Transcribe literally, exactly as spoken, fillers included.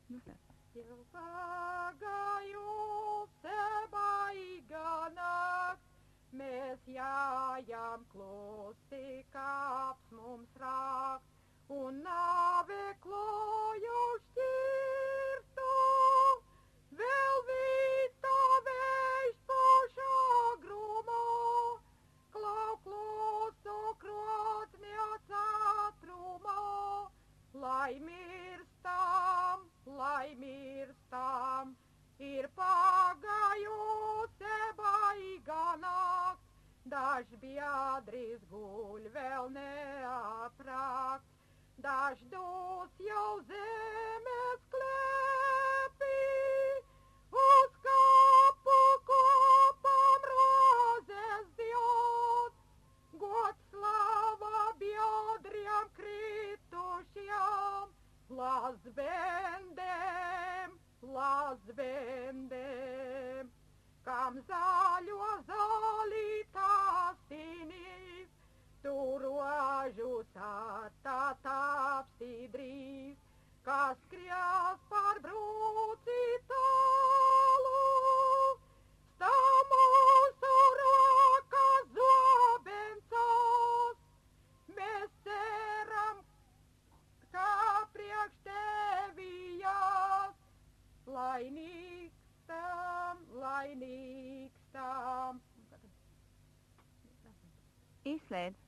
Nu tā. Jau pagājusi baiga nakts, mēs jājām klusi, kāps mums rāks, un navekloju šķirtu, vēl vīta vējš puš agrumu, klau klusu krotniec atrumu, lai mirstam, lai mirstam, ir pagājusi baiga nakts, daž biedris guļ vēl neaprākt, daž dus jau zemes klēpī, uz kapu kopam rozes diot, gods slava biedriem kritušiem, lazbendēm, lazbendēm, kam zaļo zolītās tinīs, tu rožus attātāpstīdrīs, kas skries par brūci tālu, stāv mūsu rokas zobencos, mēs ceram, kā priekš tevijas, lai nīkstam, lai nīkstam. Izslēdz.